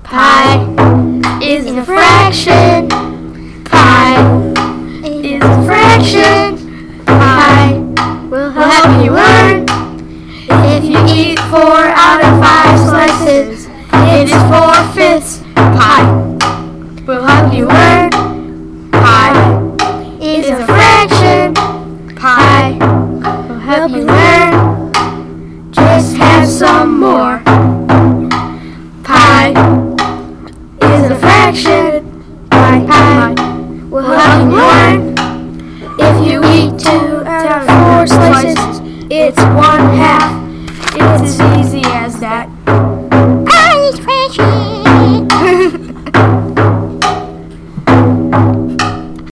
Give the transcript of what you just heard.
Pi is a fraction. Pi is a fraction. Pi will help you learn. If you eat 4 out of 5 slices, it is 4/5. Pi will help you learn. Pi is a fraction. Pi will help you learn. Just have some more. Pi is a fraction. Pi will help you learn. If you eat 2 out of 4 slices, it's 1/4.